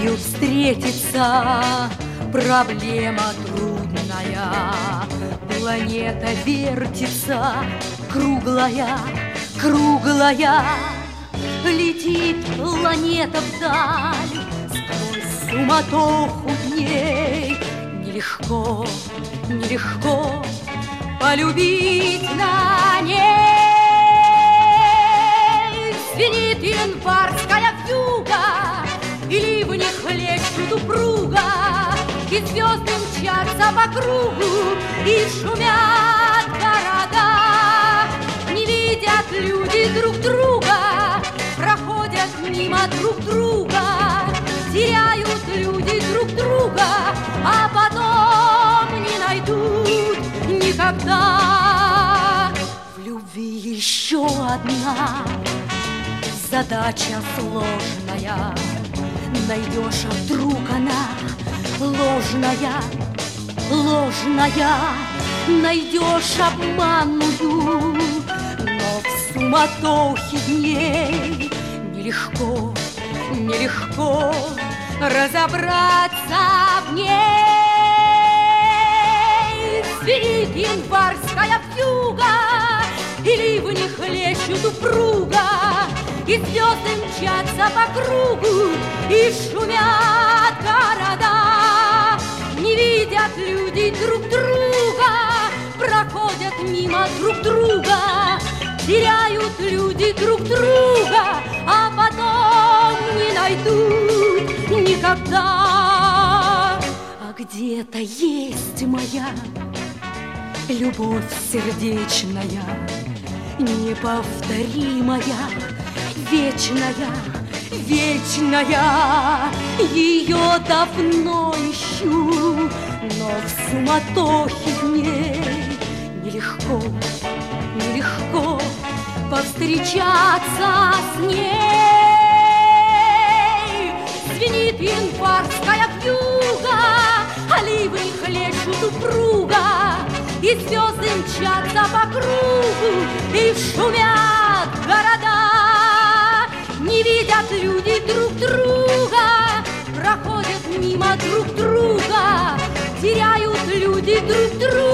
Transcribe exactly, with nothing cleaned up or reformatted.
любовью встретиться проблема трудная. Планета вертится, круглая, круглая. Летит планета вдаль сквозь суматоху дней. Нелегко, нелегко полюбить на ней. Звенит январская вьюга, и ливни хлещут упруга, и звезды мчатся по кругу, и шумят города. Не видят люди друг друга, проходят мимо друг друга, теряют люди друг друга, а потом не найдут никогда. В любви еще одна задача сложная. Найдешь, а вдруг она ложная, ложная. Найдешь обманную, но в суматохе дней нелегко, нелегко разобраться в ней. Звенит январская вьюга, и ливни хлещут упруга, и звезды мчатся по кругу, и шумят города. Не видят люди друг друга, проходят мимо друг друга, теряют люди друг друга, а потом не найдут никогда. А где-то есть моя любовь сердечная, неповторимая, вечная, вечная. Ее давно ищу, но в суматохе дней нелегко, нелегко повстречаться с ней. Звенит январская вьюга, а ливни хлещут упруга, и звезды мчатся по кругу, и шумят города. Не видят люди друг друга, проходят мимо друг друга, теряют люди друг друга.